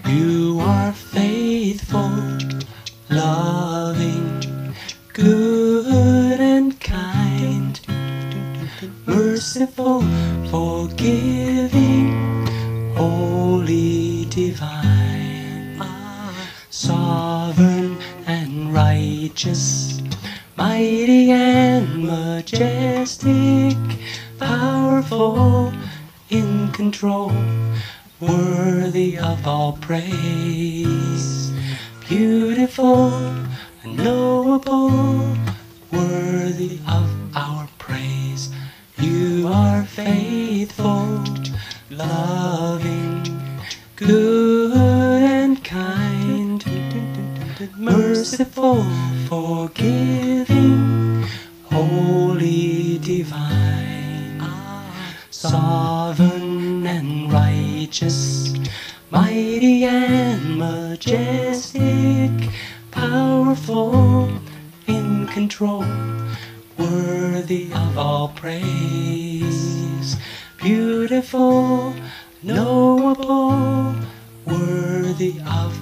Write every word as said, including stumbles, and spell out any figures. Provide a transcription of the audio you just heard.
You are faithful, loving, good and kind, merciful, forgiving, holy, divine, sovereign and righteous, mighty and majestic, powerful, in control, worthy of all praise, beautiful and knowable, worthy of our praise. You are faithful, loving, good and kind, merciful, forgiving, holy, divine, sovereign and righteous, mighty and majestic, powerful, in control, worthy of all praise, beautiful, knowable, worthy of